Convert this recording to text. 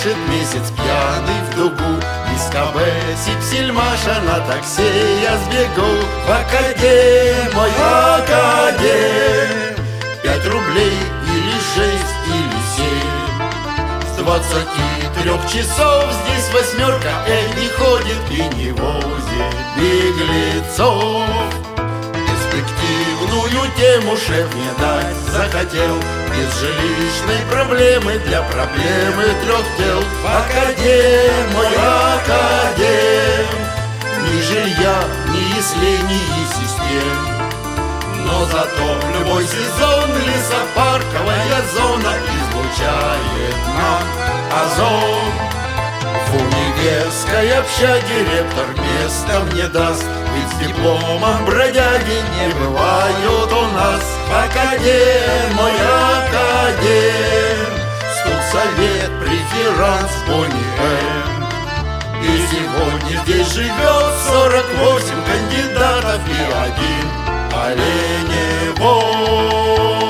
Спешит месяц пьяный в дугу, из КБ Сипсельмаша на такси я сбегу в академ, мой академ. 5 рублей или 6 или 7. С 23 часов здесь восьмерка не ходит и не возит беглецов. Перспективную тему шеф не дать захотел, без жилищной проблемы для проблемы 3 тел. Академ, мой академ. Ни жилья, ни яслей, ни систем. Но зато в любой сезон лесопарковая зона излучает нам озон. В универской общаге ректор места мне даст, ведь с дипломом бродяги не бывают у нас. Академ, мой академ. Студсовет, преферанс, Бони-М. И сегодня здесь живет 48 кандидатов и 1 оленевод.